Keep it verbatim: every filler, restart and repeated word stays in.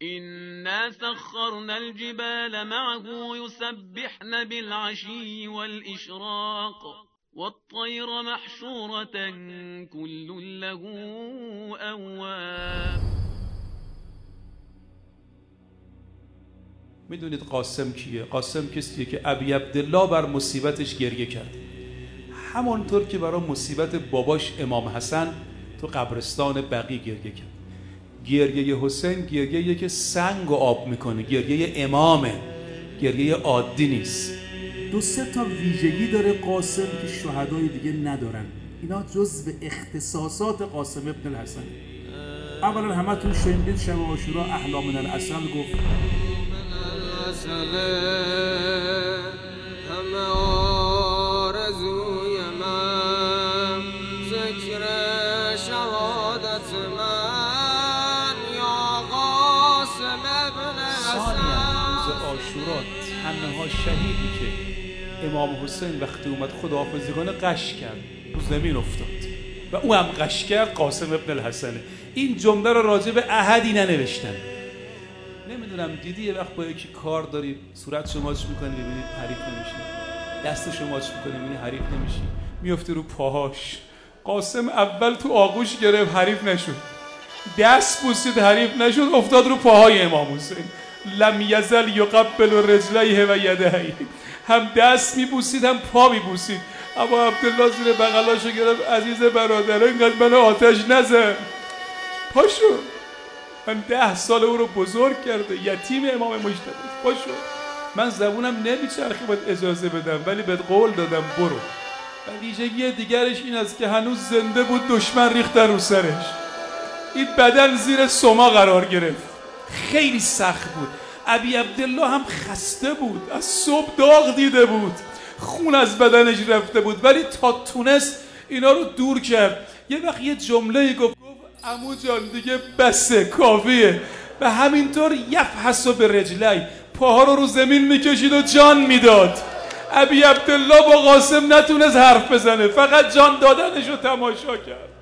إنا سخرنا الجبال معه يسبحن بالعشي والإشراق والطير محشورة كل له أواب. میدونید قاسم کیه؟ قاسم کسیه که ابی عبدالله بر مصیبتش گریه کرد، همانطور که برای مصیبت باباش امام حسن تو قبرستان بقیع گریه کرد. گریه حسین گریه که سنگ و آب میکنه، گریه امامه، گریه عادی نیست. دو سه تا ویژگی داره قاسم که شهدای دیگه ندارن، اینا جزء اختصاصات قاسم ابن الحسن. اولا همتون شنیدید شب عاشورا احلا من العسل گفت همه آرزوی من ذکر شهادت من یا قاسم ابن حسن. روز عاشورا تنها شهیدی که امام حسین وقتی اومد خداحافظی کنه قش کرد، رو زمین افتاد و او هم قش کرد، قاسم ابن الحسنه. این جمله رو راجع به احدی ننوشتن. نمیدونم دیدی یه وقت با یکی کار داری صورت شماش میکنی ببینید حریف نمیشی، دست شماش میکنی ببینید حریف نمیشی، میفته رو پاهاش. قاسم اول تو آغوش گرفت حریف نشد، دست بوسید حریف نشد، افتاد رو پاهای امام حسین. لم یزل یقبل رجلیه و یدیه، هم دست میبوسید هم پا میبوسید. اما عبدالله زیر بغلاشو گرفت، عزیز برادر اینقدر منو آتش نزن، پاشو، من ده سال او رو بزرگ کرده، یتیم امام مجتبی، پاشو، من زبونم نمیچرخه باید اجازه بدم ولی بهت قول دادم برو. و ویژگی دیگرش این است که هنوز زنده بود، دشمن ریختن رو سرش، این بدن زیر سما قرار گرفت، خیلی سخت بود. ابی عبدالله هم خسته بود، از صبح داغ دیده بود، خون از بدنش رفته بود، ولی تا تونست اینا رو دور کرد. یه وقت یه جمله گفت، عمو جان دیگه بسه، کافیه. و همینطور یفحص به رجلی، پاها رو رو زمین میکشید و جان میداد. ابی عبدالله با قاسم نتونست حرف بزنه، فقط جان دادنش رو تماشا کرد.